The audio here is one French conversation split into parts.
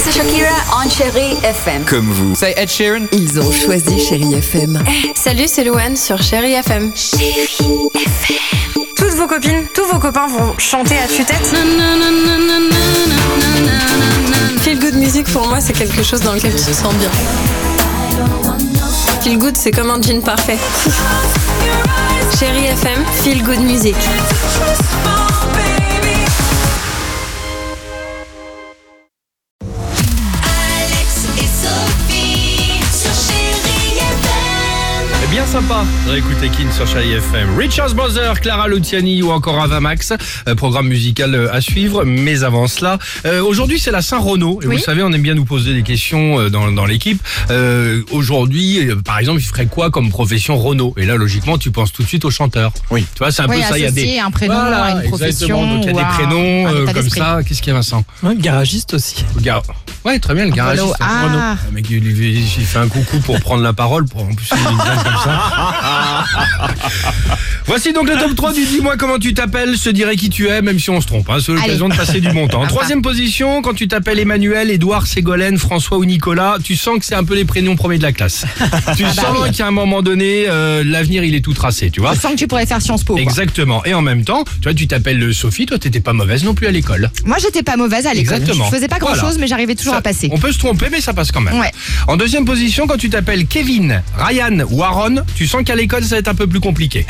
c'est Shakira on Chérie FM. Comme vous. C'est Ed Sheeran. Ils ont choisi Chérie FM. Salut, c'est Louane sur Chérie FM. Toutes vos copines, tous vos copains vont chanter à tue-tête. Feel good music pour moi, c'est quelque chose dans lequel tu te sens bien. Feel good, c'est comme un jean parfait. Chérie FM, feel good music. Bien sympa d'écouter Kin sur Chérie FM. Richard Brothers, Clara Luciani ou encore Avamax. Programme musical à suivre. Mais avant cela, aujourd'hui c'est la Saint-Renaud. Et vous savez, on aime bien nous poser des questions dans l'équipe. Aujourd'hui, par exemple, il ferait quoi comme profession Renaud? Et là, logiquement, tu penses tout de suite au chanteur. Oui. Tu vois, c'est un peu ça. Il y a des un prénom, voilà, une profession. Exactement. Donc il y a des prénoms comme ça. Qu'est-ce qu'il y a, Vincent? Un garagiste aussi. Ouais, très bien, le garagiste. Ah. Le mec, il fait un coucou pour prendre la parole. En plus, il est bien comme ça. Voici donc le top 3 du dis-moi comment tu t'appelles, se dirait qui tu es, même si on se trompe. C'est l'occasion de passer du bon temps. Troisième position, quand tu t'appelles Emmanuel, Édouard, Ségolène, François ou Nicolas, tu sens que c'est un peu les prénoms premiers de la classe. Tu sens qu'à un moment donné, l'avenir il est tout tracé, tu vois. Je sens que tu pourrais faire Sciences Po. Exactement. Et en même temps, tu vois, tu t'appelles Sophie, toi t'étais pas mauvaise non plus à l'école. Moi, j'étais pas mauvaise à l'école. Exactement. Je faisais pas grand-chose, mais j'arrivais toujours à passer. On peut se tromper, mais ça passe quand même. Ouais. En deuxième position, quand tu t'appelles Kevin, Ryan ou Aaron, tu sens qu'à l'école, ça va être un peu plus compliqué.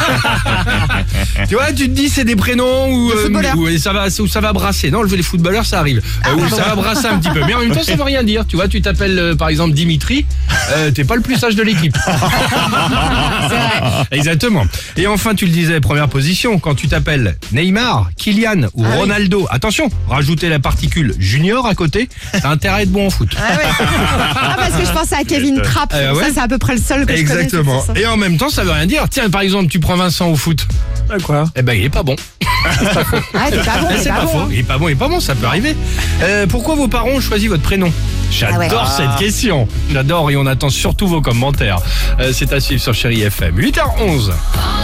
Tu vois, tu te dis, c'est des prénoms où ça va brasser. Non, les footballeurs, ça arrive. Où ça va brasser un petit peu. Mais en même temps, ça veut rien dire. Tu vois, tu t'appelles, par exemple, Dimitri, t'es pas le plus sage de l'équipe. C'est vrai. Exactement. Et enfin, tu le disais, première position, quand tu t'appelles Neymar, Kylian ou Ronaldo, attention, rajoutez la particule junior à côté, t'as intérêt à être bon en foot. Parce que je pensais à Kevin Trapp. Ça, c'est à peu près le seul que je connais. Exactement. Et en même temps, ça veut rien dire. Tiens, par exemple, tu prends Vincent au foot. Quoi? Eh ben, il est pas bon. T'es pas bon. C'est pas faux. Il est pas bon, ça peut arriver. Pourquoi vos parents ont choisi votre prénom? J'adore cette question. J'adore et on attend surtout vos commentaires. C'est à suivre sur Chérie FM. 8h11.